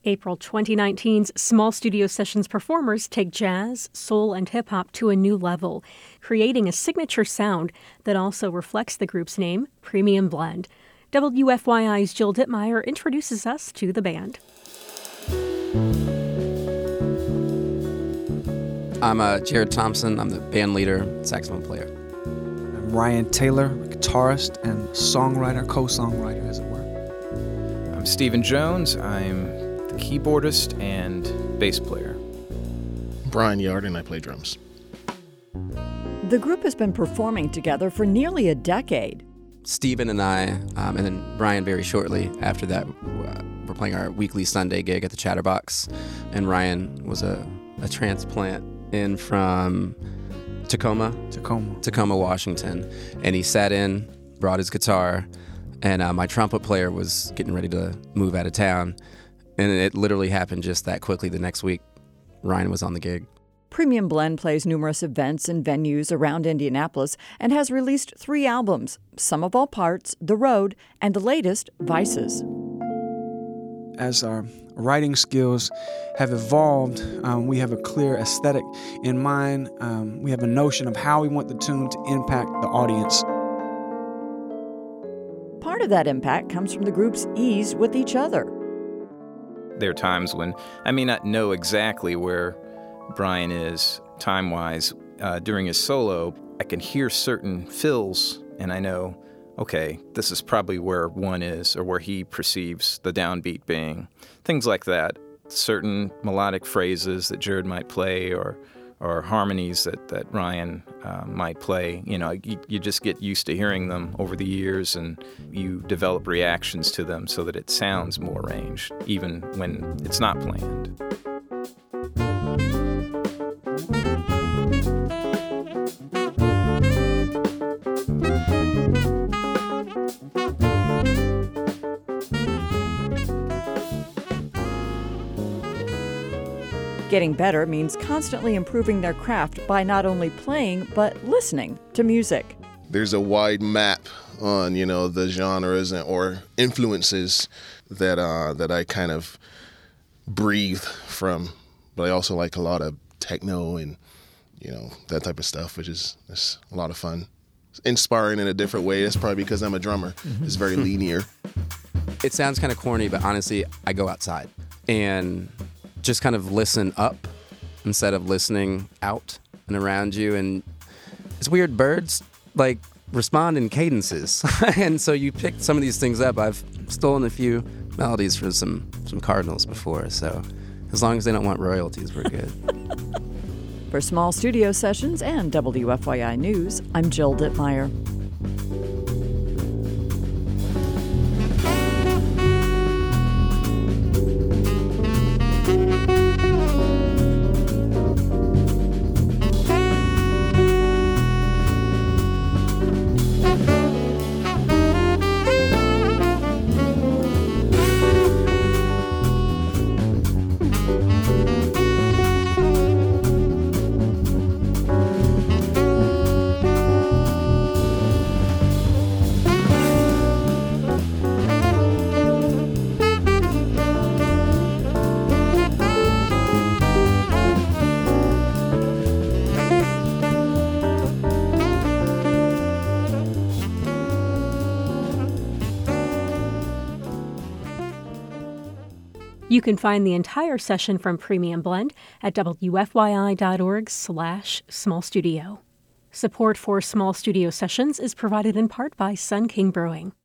April 2019's Small Studio Sessions performers take jazz, soul, and hip-hop to a new level, creating a signature sound that also reflects the group's name, Premium Blend. WFYI's Jill Dittmeyer introduces us to the band. I'm Jared Thompson. I'm the band leader, saxophone player. I'm Ryan Taylor, a guitarist and songwriter, co-songwriter, as it were. I'm Stephen Jones. I'm the keyboardist and bass player. Brian Yarden, I play drums. The group has been performing together for nearly a decade. Stephen and I, and then Brian very shortly after that, we're playing our weekly Sunday gig at the Chatterbox. And Ryan was a transplant in from Tacoma, Washington. And he sat in, brought his guitar, and my trumpet player was getting ready to move out of town. And it literally happened just that quickly. The next week, Ryan was on the gig. Premium Blend plays numerous events and venues around Indianapolis and has released 3 albums, Sum of All Parts, The Road, and the latest, Vices. As our writing skills have evolved, we have a clear aesthetic in mind. We have a notion of how we want the tune to impact the audience. Part of that impact comes from the group's ease with each other. There are times when I may not know exactly where Brian is time-wise. During his solo, I can hear certain fills, and I know, okay, this is probably where one is, or where he perceives the downbeat being. Things like that. Certain melodic phrases that Jared might play, or harmonies that Ryan might play. You know, you just get used to hearing them over the years, and you develop reactions to them so that it sounds more arranged, even when it's not planned. Getting better means constantly improving their craft by not only playing, but listening to music. There's a wide map on, the genres or influences that I kind of breathe from. But I also like a lot of techno and, that type of stuff, which is a lot of fun. It's inspiring in a different way. That's probably because I'm a drummer. It's very linear. It sounds kind of corny, but honestly, I go outside and just kind of listen up instead of listening out and around you. And it's weird, birds respond in cadences. And so you pick some of these things up. I've stolen a few melodies from some cardinals before, so as long as they don't want royalties, we're good. For Small Studio Sessions and WFYI News, I'm Jill Dittmeyer. You can find the entire session from Premium Blend at wfyi.org/smallstudio. Support for Small Studio Sessions is provided in part by Sun King Brewing.